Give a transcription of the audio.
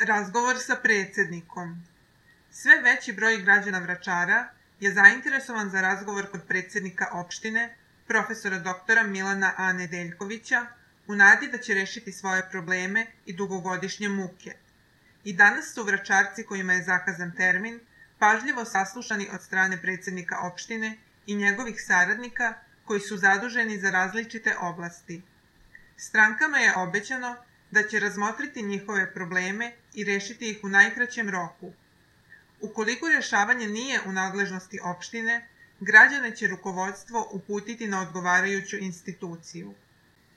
Razgovor sa predsjednikom. Sve veći broj građana Vračara je zainteresovan za razgovor kod predsjednika opštine, profesora doktora Milana A. Nedeljkovića, u nadi da će rešiti svoje probleme i dugogodišnje muke. I danas su Vračarci kojima je zakazan termin pažljivo saslušani od strane predsjednika opštine i njegovih saradnika koji su zaduženi za različite oblasti. Strankama je obećano da će razmotriti njihove probleme i rešiti ih u najkraćem roku. Ukoliko rešavanje nije u nadležnosti opštine, građane će rukovodstvo uputiti na odgovarajuću instituciju.